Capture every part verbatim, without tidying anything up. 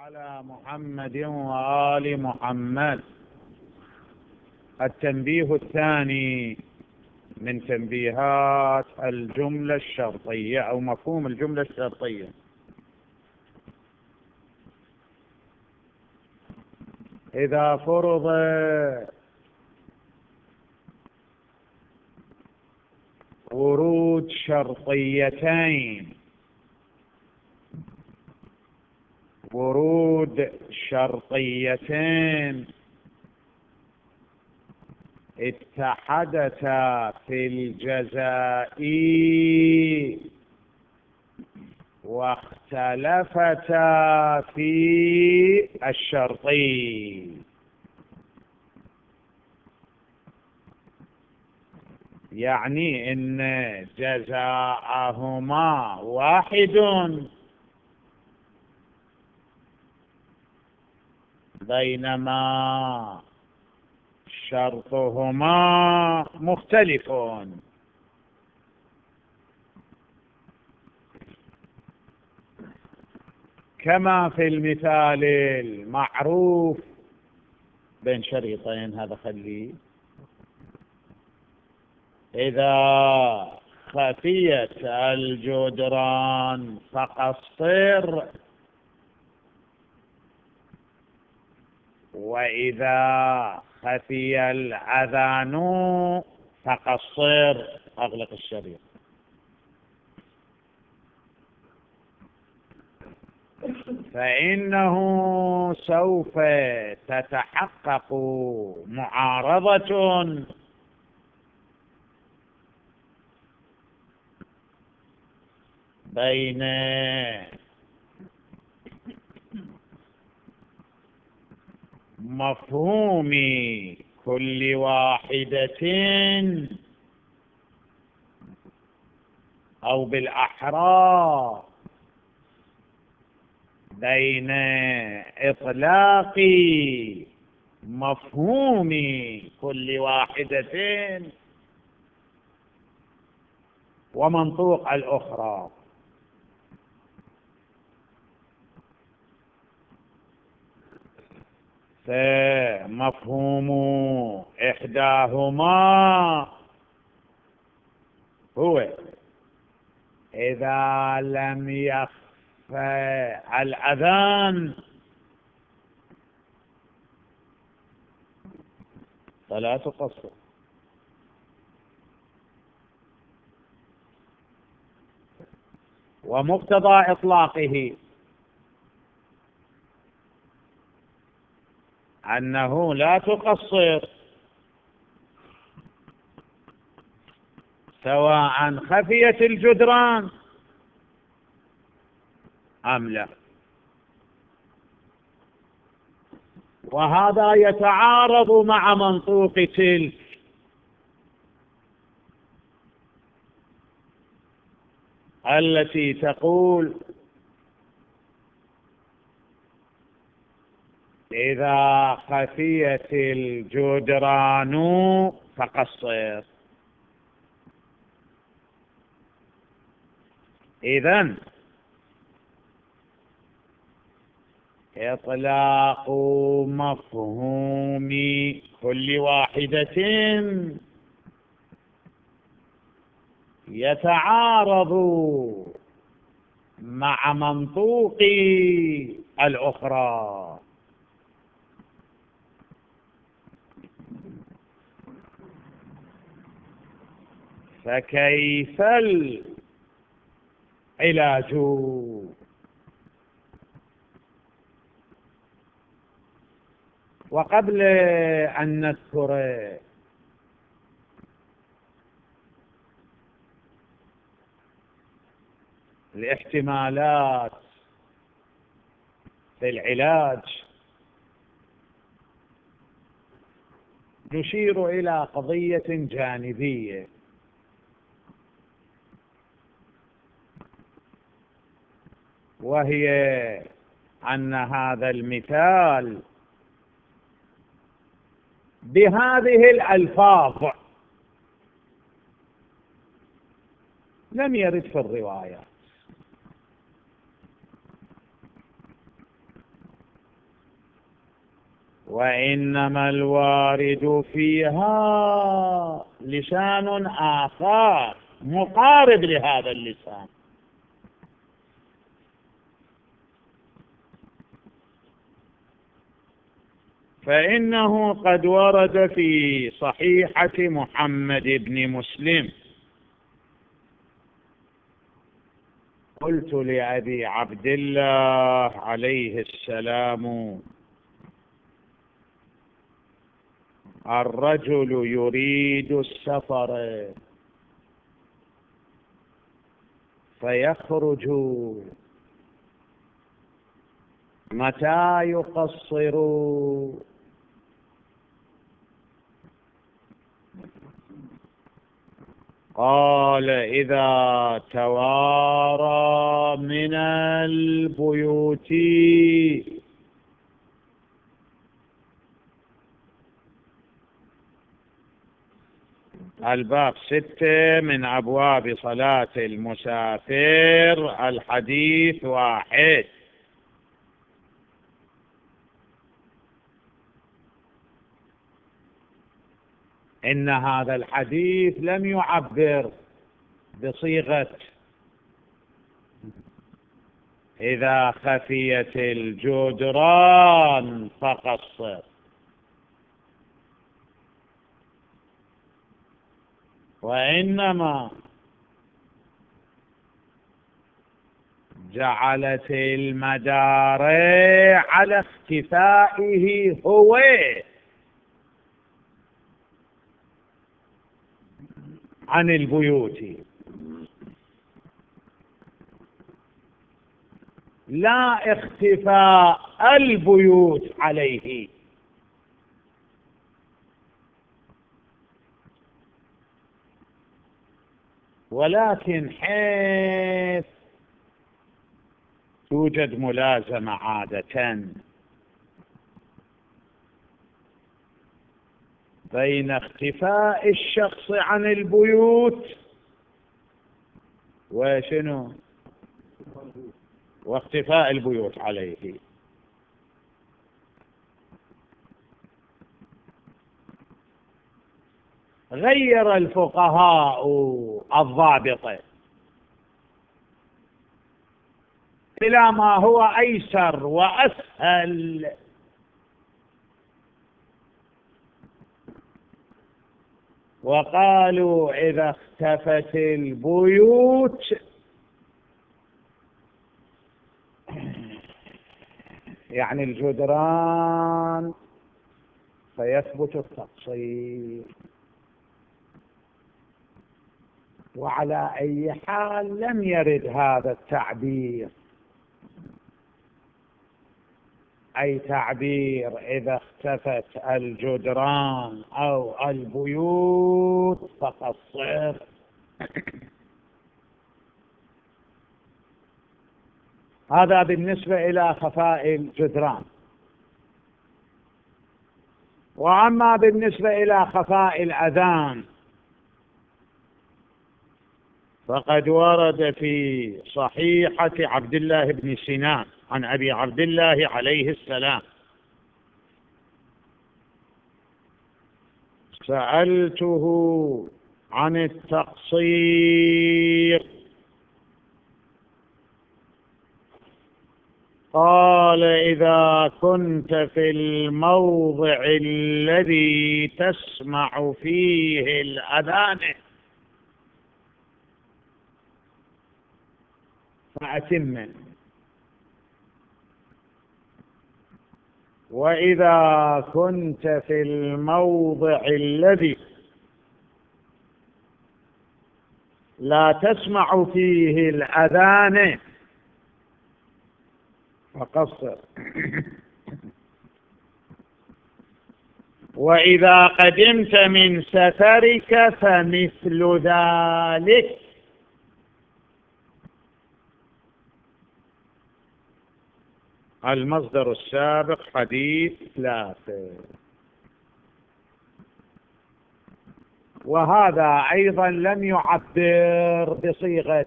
على محمد وآل محمد. التنبيه الثاني من تنبيهات الجملة الشرطية أو مفهوم الجملة الشرطية. إذا فرض ورود شرطيتين ورود شرطيتين اتحدتا في الجزاء واختلفتا في الشرطي، يعني إن جزاءهما واحد بينما شرطهما مختلف، كما في المثال المعروف بين شريطين. هذا خليه إذا خفيت الجدران فقصر، وإذا خفي الأذان فقصر. أغلق الشريط. فإنه سوف تتحقق معارضة بين مفهوم كل واحدة، أو بالأحرى بين إطلاق مفهوم كل واحدة ومنطوق الأخرى. فمفهوم إحداهما هو إذا لم يخف الأذان فلا تقصر، ومقتضى إطلاقه أنه لا تقصر سواء خفيت الجدران أم لا. وهذا يتعارض مع منطوق تلك التي تقول إذا خفيت الجدران فقصر. إذن إطلاق مفهوم كل واحدة يتعارض مع منطوق الأخرى. فكيف العلاج؟ وقبل أن نذكر الاحتمالات في العلاج نشير إلى قضية جانبية، وهي أن هذا المثال بهذه الألفاظ لم يرد في الروايات، وإنما الوارد فيها لسان آخر مقارب لهذا اللسان. فإنه قد ورد في صحيحة محمد بن مسلم: قلت لأبي عبد الله عليه السلام: الرجل يريد السفر فيخرج، متى يقصر؟ قال: إذا توارى من البيوت. الباب ستة من أبواب صلاة المسافر، الحديث واحد. إن هذا الحديث لم يعبر بصيغة إذا خفيت الجدران فقصر، وإنما جعلت المدار على اختفائه هو عن البيوت، لا اختفاء البيوت عليه. ولكن حيث توجد ملازمة عادة بين اختفاء الشخص عن البيوت وشنو واختفاء البيوت عليه، غير الفقهاء الضابط إلى ما هو أيسر وأسهل، وقالوا: إذا اختفت البيوت يعني الجدران فيثبت التقصير. وعلى أي حال لم يرد هذا التعبير، أي تعبير إذا اختفت الجدران أو البيوت فقصر. هذا بالنسبة إلى خفاء الجدران. وأما بالنسبة إلى خفاء الأذان فقد ورد في صحيحة عبد الله بن سنان عن أبي عبد الله عليه السلام: سألته عن التقصير قال: إذا كنت في الموضع الذي تسمع فيه الأذان فأتم، وإذا كنت في الموضع الذي لا تسمع فيه الأذان فقصر. وإذا قدمت من سفرك فمثل ذلك. المصدر السابق حديث ثلاثة. وهذا أيضا لم يعبر بصيغة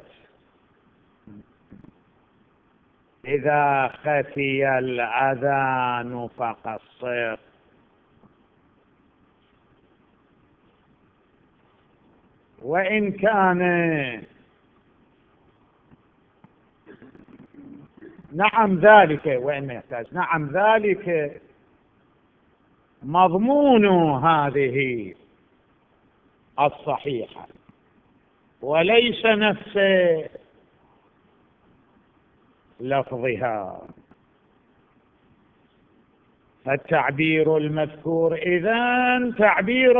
إذا خفي الأذان فقصر، وإن كان نعم ذلك، وإن يحتاج نعم ذلك مضمون هذه الصحيحة وليس نفس لفظها. فالتعبير المذكور إذن تعبير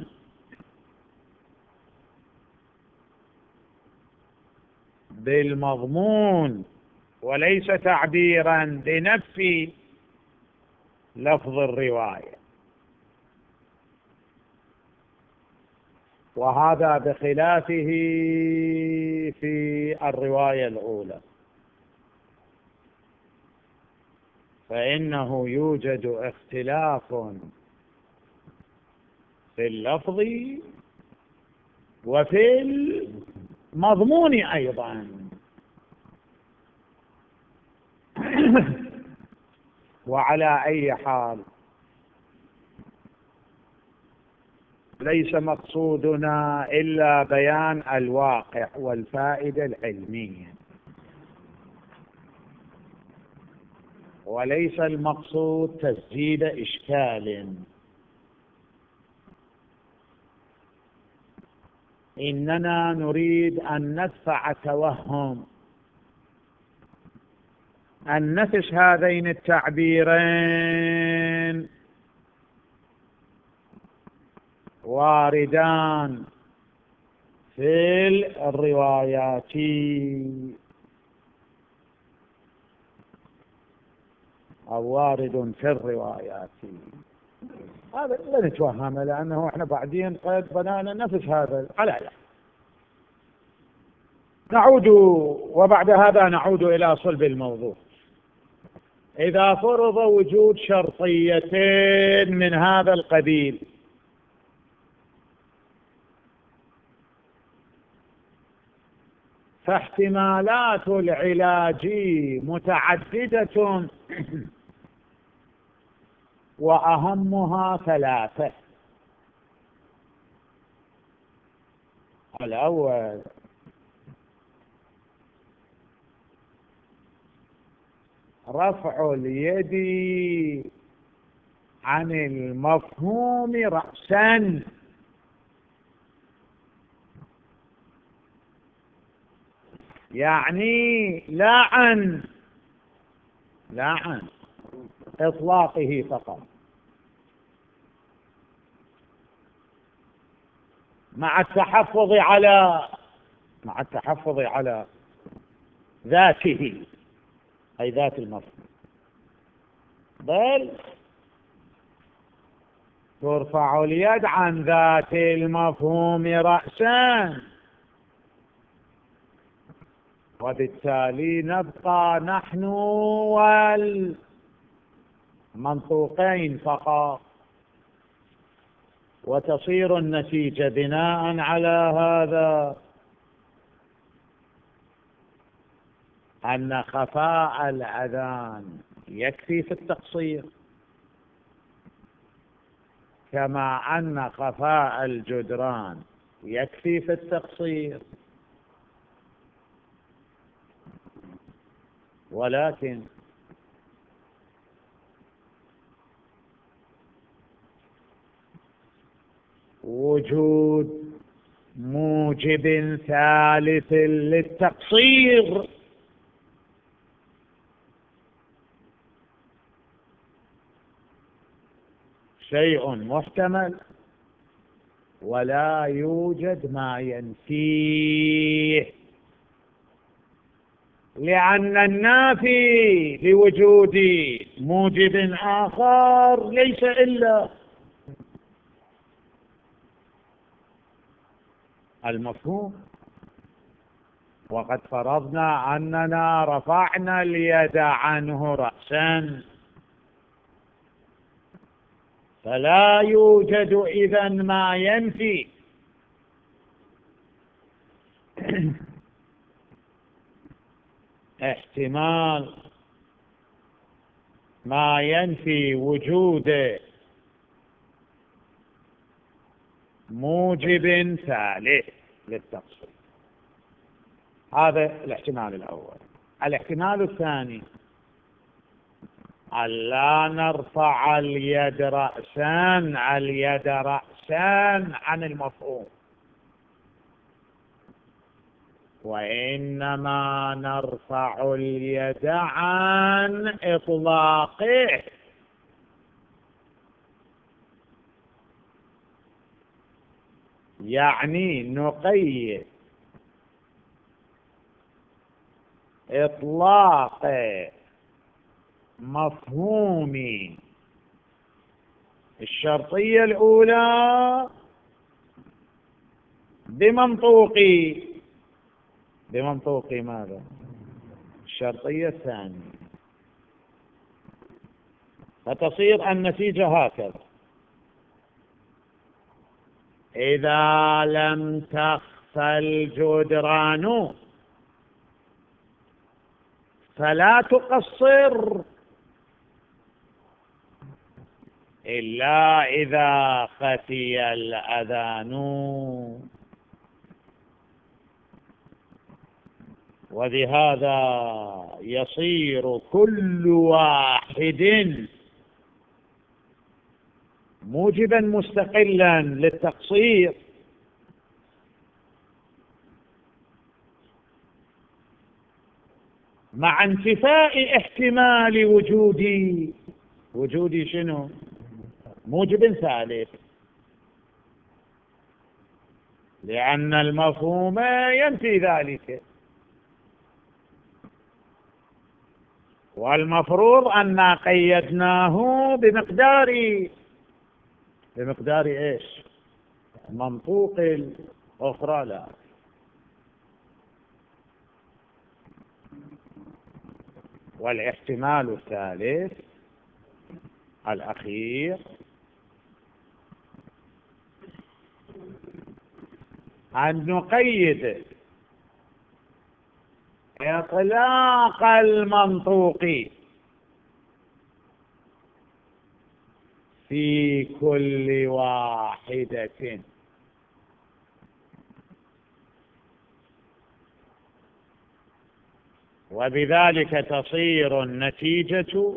بالمضمون وليس تعبيرا بنفي لفظ الرواية، وهذا بخلافه في الرواية الأولى، فإنه يوجد اختلاف في اللفظ وفي المضمون أيضا. وعلى أي حال ليس مقصودنا إلا بيان الواقع والفائدة العلمية، وليس المقصود تسجيل إشكال. إننا نريد أن ندفع توهم أن نفس هذين التعبيرين واردان في الروايات أو وارد في الروايات. هذا لا نتوهم، لأنه احنا بعدين قد بنانا نفس هذا على لا. نعود وبعد هذا نعود إلى صلب الموضوع. إذا فرض وجود شرطيتين من هذا القبيل فاحتمالات العلاج متعددة وأهمها ثلاثة. الأول رفع اليد عن المفهوم رأسا، يعني لا عن لا عن إطلاقه فقط، مع التحفظ على مع التحفظ على ذاته أي ذات المفهوم، بل ترفع اليد عن ذات المفهوم رأسا، وبالتالي نبقى نحن والمنطوقين فقط، وتصير النتيجة بناء على هذا أن خفاء الأذان يكفي في التقصير، كما أن خفاء الجدران يكفي في التقصير. ولكن وجود موجب ثالث للتقصير شيء محتمل، ولا يوجد ما ينفيه، لأن النافي لوجود موجب آخر ليس إلا المفهوم. وقد فرضنا أننا رفعنا اليد عنه رأسا، فلا يوجد إذن ما ينفي احتمال ما ينفي وجود موجب ثالث. للتقصير. هذا الاحتمال الأول. الاحتمال الثاني ألا نرفع اليد رأسا اليد رأسا عن المفهوم، وإنما نرفع اليد عن إطلاقه، يعني نقيد إطلاق مفهوم الشرطية الأولى بمنطوق بمنطوق ماذا؟ الشرطية الثانية. فتصير النتيجة هكذا: إذا لم تخف الجدران فلا تقصر إلا إذا خفي الأذان، وبهذا يصير كل واحد موجبا مستقلا للتقصير، مع انتفاء احتمال وجود وجود شنو؟ موجب ثالث، لأن المفهوم ينفي ذلك. والمفروض أن قيدناه بمقدار بمقدار إيش؟ منطوق الأخرى لا. والاحتمال الثالث الأخير أن نقيد إطلاق المنطوق في كل واحدة، وبذلك تصير النتيجة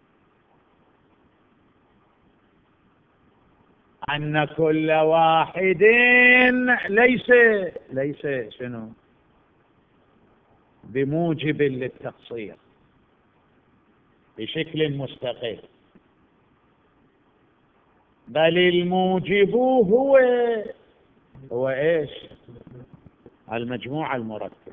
أن كل واحد ليس ليس شنو؟ بموجب للتقصير بشكل مستقل، بل الموجب هو هو إيش؟ المجموع المركب،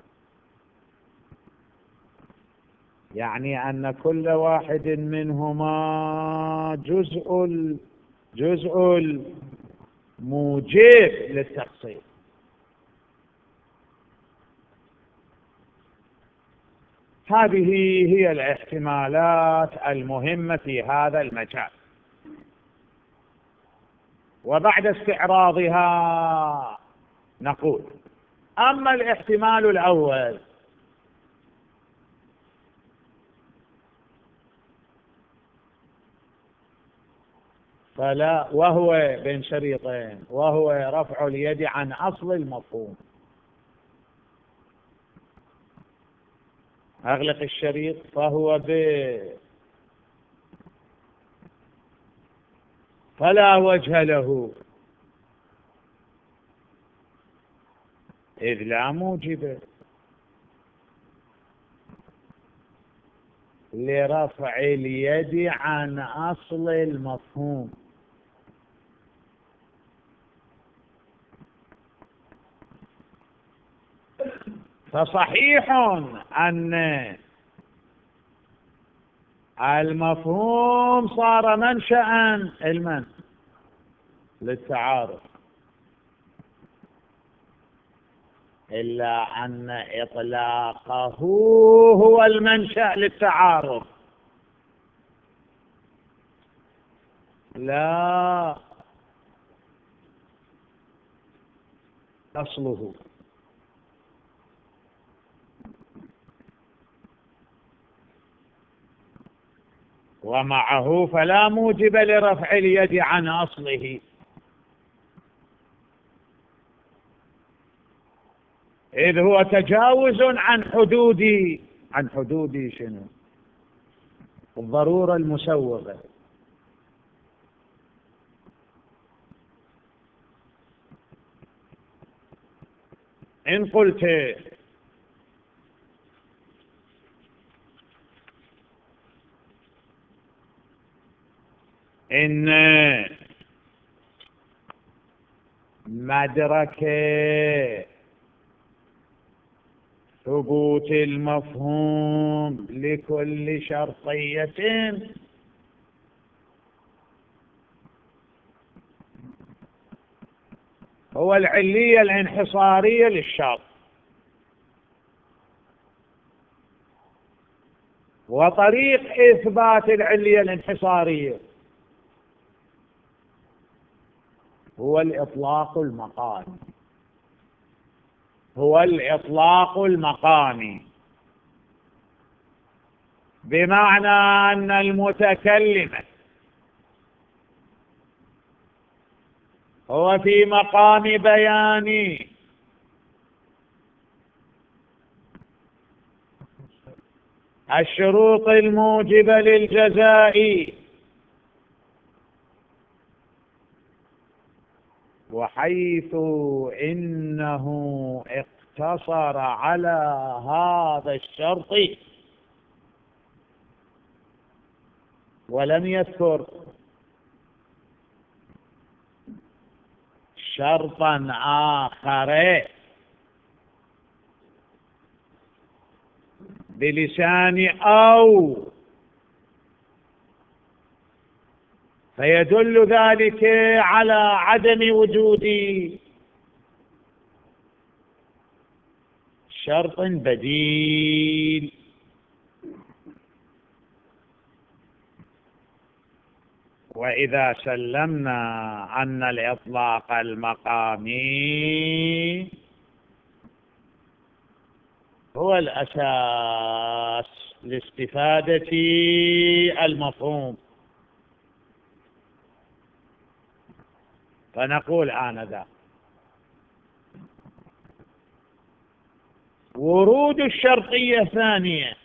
يعني أن كل واحد منهما جزء جزء الموجب للتقصير. هذه هي الاحتمالات المهمة في هذا المجال. وبعد استعراضها نقول: أما الاحتمال الأول فلا، وهو بين شريطين، وهو رفع اليد عن أصل المفهوم. أغلق الشريط. فهو ب فلا وجه له إذ لا موجب لرفع اليد عن أصل المفهوم. فصحيح أن المفهوم صار منشأ المن للتعارف، إلا أن إطلاقه هو المنشأ للتعارف، لا أصله. ومعه فلا موجب لرفع اليد عن أصله. إذ هو تجاوز عن حدود عن حدود شنو؟ الضرورة المسوغة. إن قلت إن مدرك ثبوت المفهوم لكل شرطية هو العلية الانحصارية للشرط، وطريق إثبات العلية الانحصارية هو الإطلاق المقامي. هو الإطلاق المقامي بمعنى أن المتكلم هو في مقام بيان الشروط الموجبة للجزاء، وحيث إنه اقتصر على هذا الشرط ولم يذكر شرطا آخر بلسان أو، فيدل ذلك على عدم وجود شرط بديل. وإذا سلمنا أن الإطلاق المقامي هو الأساس لاستفادة المفهوم، فنقول آنذاك ورود الشرطية ثانية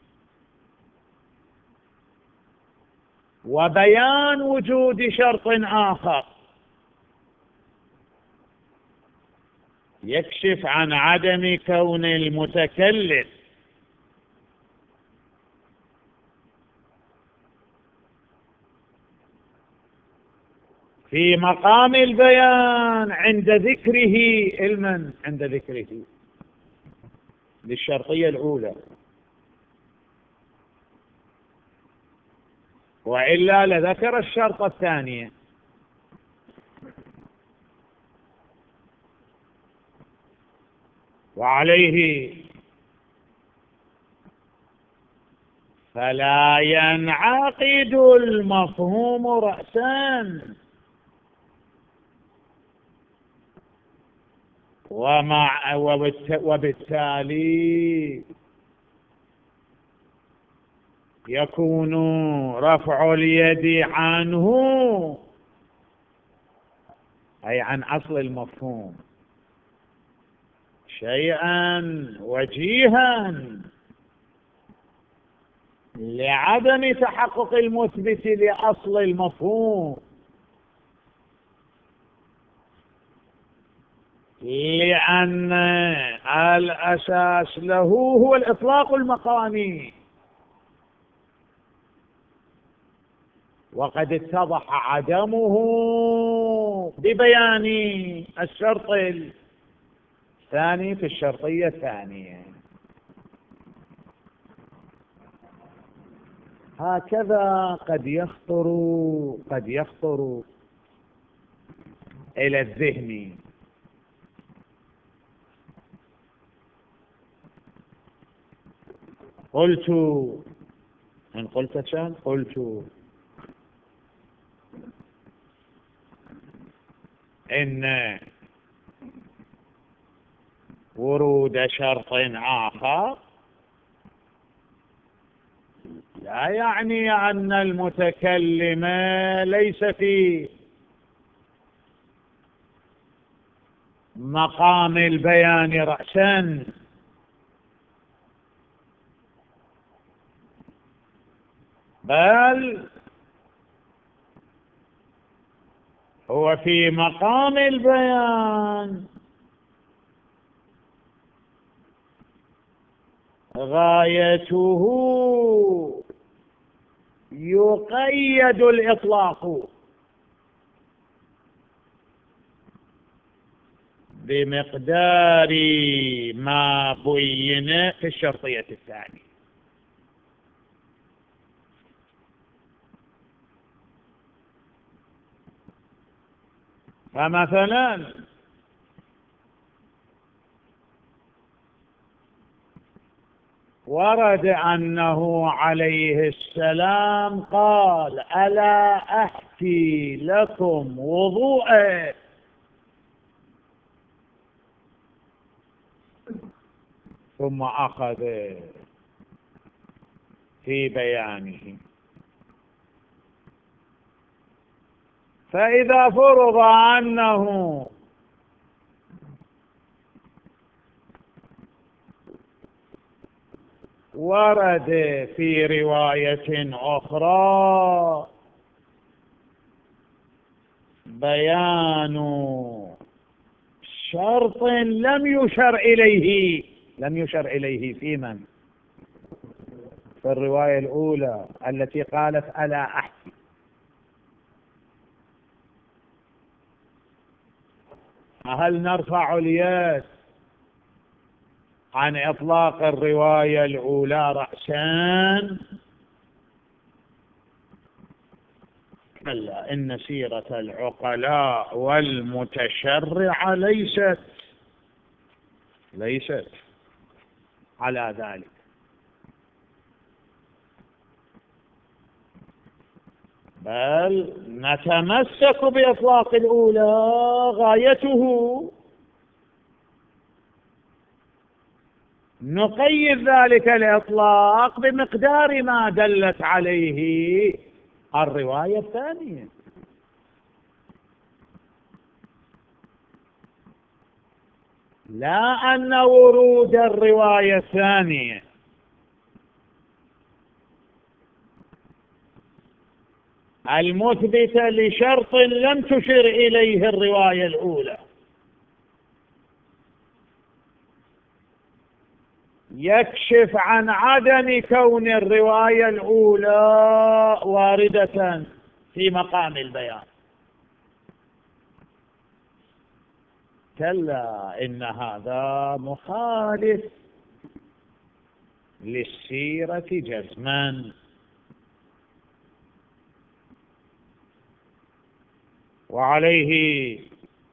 وبيان وجود شرط آخر يكشف عن عدم كون المتكلم في مقام البيان عند ذكره المن عند ذكره للشرطية الأولى، وإلا لذكر الشرط الثانية. وعليه فلا ينعقد المفهوم رأسا، ومع وبالتالي يكون رفع اليد عنه أي عن أصل المفهوم شيئا وجيها لعدم تحقق المثبت لأصل المفهوم، لأن الأساس له هو الإطلاق المقامي، وقد اتضح عدمه ببيان الشرط الثاني في الشرطية الثانية. هكذا قد يخطر قد يخطر إلى الذهن قلت إن قلت شان قلت إن ورود شرط آخر لا يعني أن المتكلم ليس في مقام البيان رأسا، بل هو في مقام البيان غايته يقيد الإطلاق بمقدار ما بين في الشرطية الثانية. فمثلا ورد أنه عليه السلام قال: ألا أحكي لكم وضوءا؟ ثم أخذ في بيانه. فإذا فرض أنه ورد في رواية أخرى بيان شرط لم يشر إليه، لم يشر إليه في من؟ في الرواية الأولى التي قالت: ألا أحكي. هل نرفع اليد عن إطلاق الرواية الأولى رأسا؟ كلا، إن سيرة العقلاء والمتشرع ليست ليست على ذلك، بل نتمسك بإطلاق الأولى غايته نقيد ذلك الإطلاق بمقدار ما دلت عليه الرواية الثانية. لا أن ورود الرواية الثانية المثبتة لشرط لم تشر إليه الرواية الأولى يكشف عن عدم كون الرواية الأولى واردة في مقام البيان. كلا، إن هذا مخالف للسيرة جزما. وعليه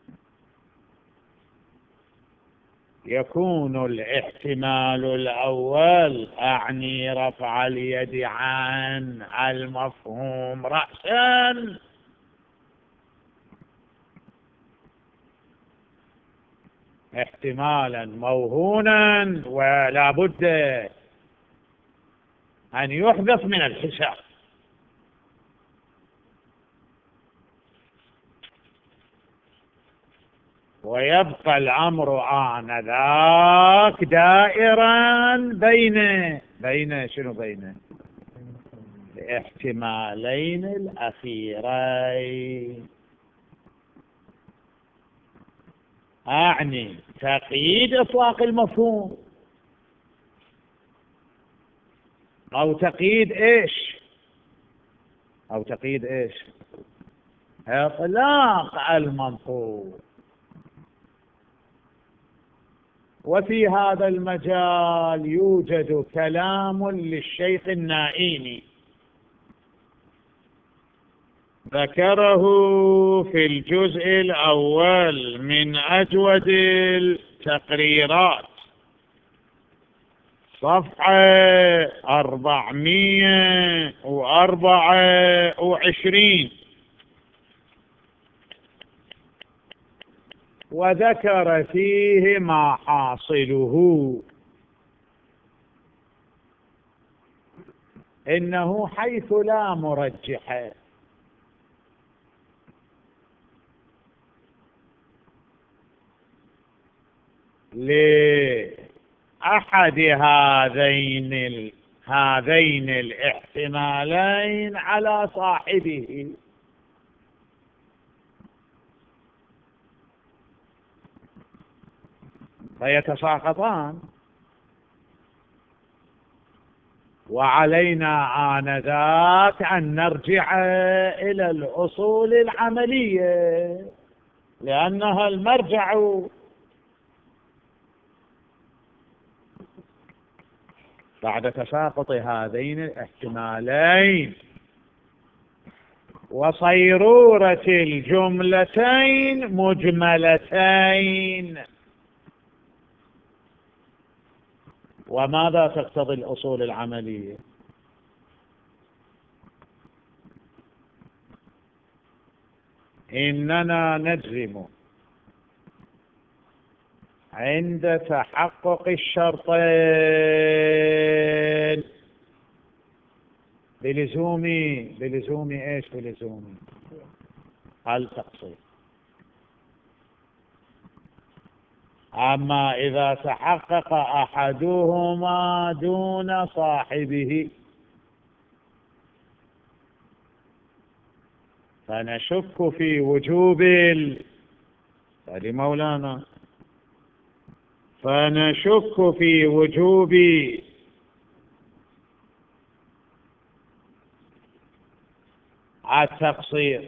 يكون الاحتمال الأول، أعني رفع اليد عن المفهوم رأسا، احتمالا موهونا ولا بد أن يحذف من الحساب. ويبقى الأمر آنذاك دائرا بين بين شنو بين الاحتمالين الأخيرين، أعني تقييد إطلاق المفهوم أو تقييد إيش أو تقييد إيش إطلاق المنطوق. وفي هذا المجال يوجد كلام للشيخ النائيني ذكره في الجزء الأول من أجود التقريرات صفحة أربعمائة وأربعة وعشرين، وذكر فيه ما حاصله إنه حيث لا مرجح لأحد هذين ال... هذين الاحتمالين على صاحبه، فيتساقطان، وعلينا آنذاك أن نرجع إلى الأصول العملية لأنها المرجع. بعد تساقط هذين الاحتمالين وصيرورة الجملتين مجملتين، وماذا تقتضي الأصول العملية؟ إننا نجزم عند تحقق الشرطين بلزوم بلزوم ايش؟ بلزوم التقصير. أما إذا تحقق أحدهما دون صاحبه فنشك في وجوب ال... مولانا فنشك في وجوب التقصير،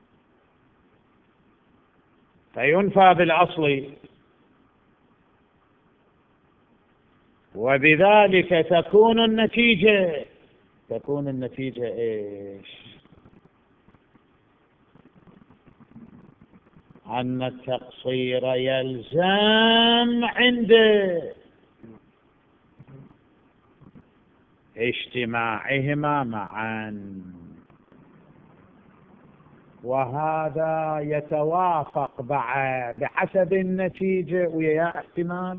فينفى بالأصل، وبذلك تكون النتيجة تكون النتيجة إيش؟ أن التقصير يلزم عند اجتماعهما معا، وهذا يتوافق بحسب النتيجة ويا احتمال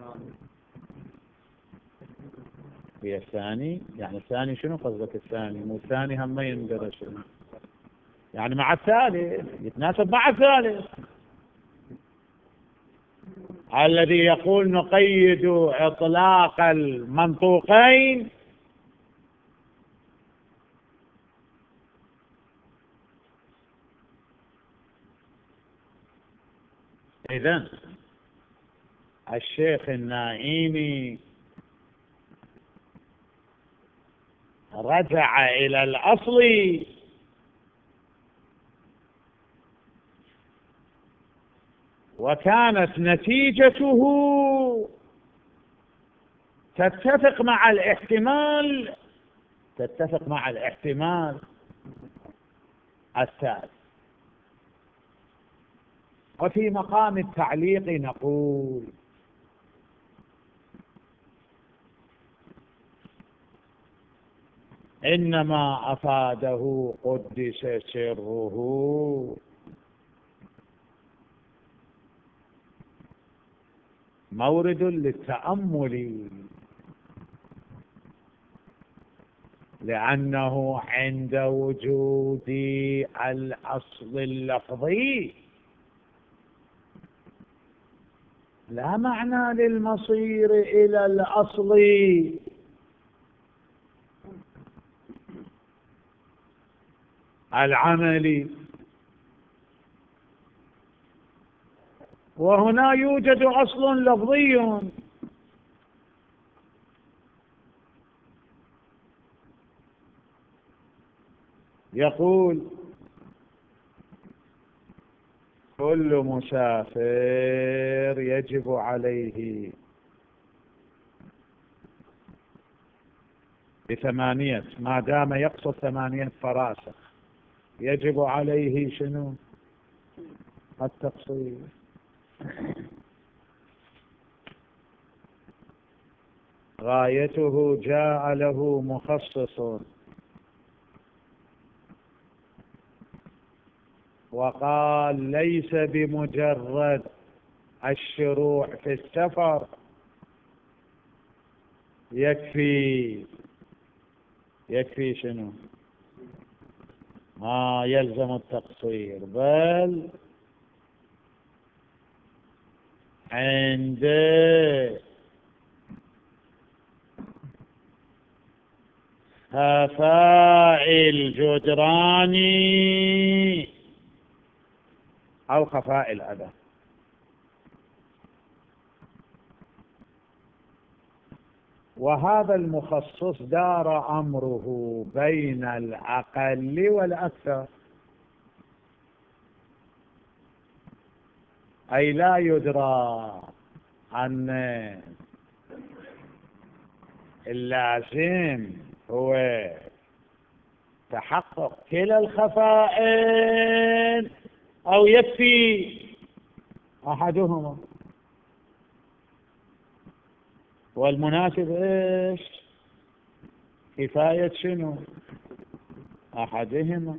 ويا الثاني. يعني الثاني شنو قصدك؟ الثاني مو الثاني هم يندرج، يعني مع الثالث يتناسب مع الثالث الذي يقول نقيد إطلاق المنطوقين إذن الشيخ النائمي رجع إلى الأصل وكانت نتيجته تتفق مع الاحتمال تتفق مع الاحتمال الثالث. وفي مقام التعليق نقول إنما أفاده قدس سره مورد للتأمل، لأنه عند وجود الأصل اللفظي لا معنى للمصير إلى الأصل العملي، وهنا يوجد أصل لفظي يقول كل مسافر يجب عليه بثمانية، ما دام يقصد ثمانية فراسخ يجب عليه شنو؟ التقصير. غايته جاء له مخصص وقال ليس بمجرد الشروع في السفر يكفي يكفي شنو؟ ما يلزم التقصير، بل عند خفاء الجدران أو خفاء الأذى. وهذا المخصص دار أمره بين الأقل والأكثر، أي لا يدرى أن اللازم هو تحقق كلا الخفائين أو يكفي أحدهما. والمناسب إيش؟ كفاية شنو؟ أحدهما.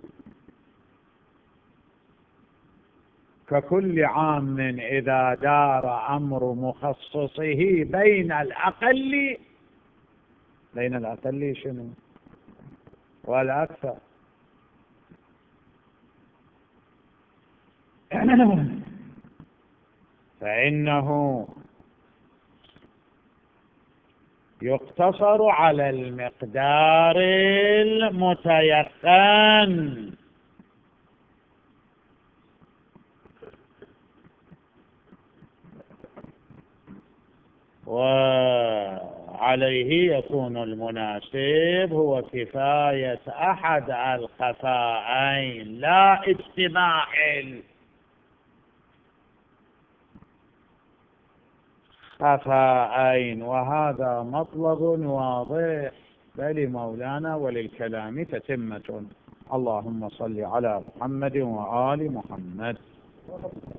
ككل عام إذا دار أمر مخصصه بين الأقل بين الأقل شنو والأكثر. فإنه يقتصر على المقدار المتيقن، وعليه يكون المناسب هو كفاية أحد الخفائين لا اجتماع الخفائين. وهذا مطلب واضح بل مولانا وللكلام تتمة. اللهم صل على محمد وآل محمد.